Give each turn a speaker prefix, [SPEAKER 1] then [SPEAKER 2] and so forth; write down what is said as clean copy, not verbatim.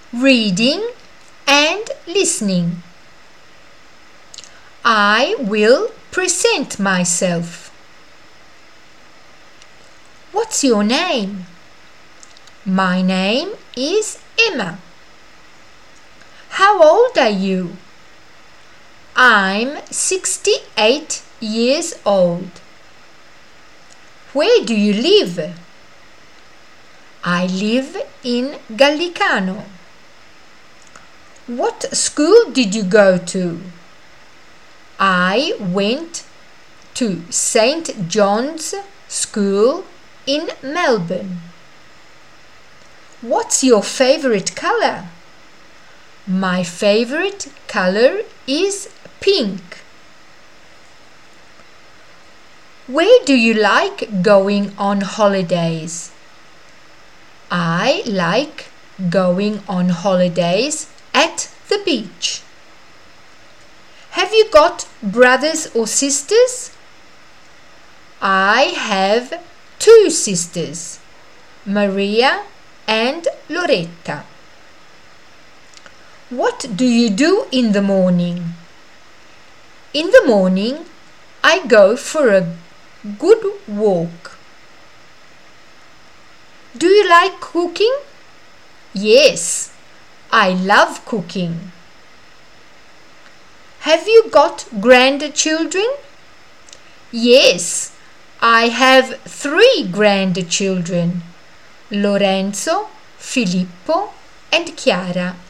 [SPEAKER 1] reading and listening. I will present myself. What's your name? My name is Emma. How old are you? I'm 68 years old. Where do you live? I live in Gallicano. What school did you go to? I went to St. John's School in Melbourne. What's your favorite color? My favorite color is pink. Where do you like going on holidays? I like going on holidays at the beach. Have you got brothers or sisters? I have 2 sisters, Maria and Loretta. What do you do in the morning? In the morning, I go for a good walk. Do you like cooking? Yes, I love cooking. Have you got grandchildren? Yes, I have 3 grandchildren, Lorenzo, Filippo and Chiara.